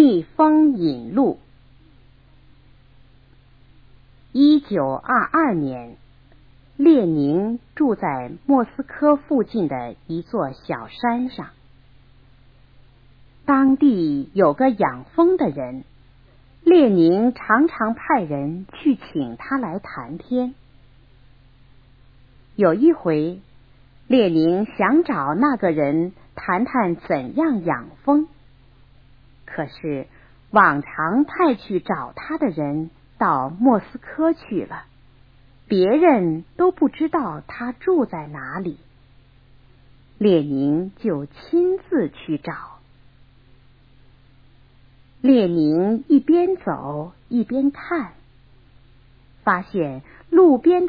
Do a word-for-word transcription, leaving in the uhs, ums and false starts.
逆风引路。一九二二年，列宁住在莫斯科附近的一座小山上。当地有个养蜂的人，列宁常常派人去请他来谈天。有一回，列宁想找那个人谈谈怎样养蜂，可是往常派去找他的人到莫斯科去了，别人都不知道他住在哪里。列宁就亲自去找。列宁一边走一边看，发现路边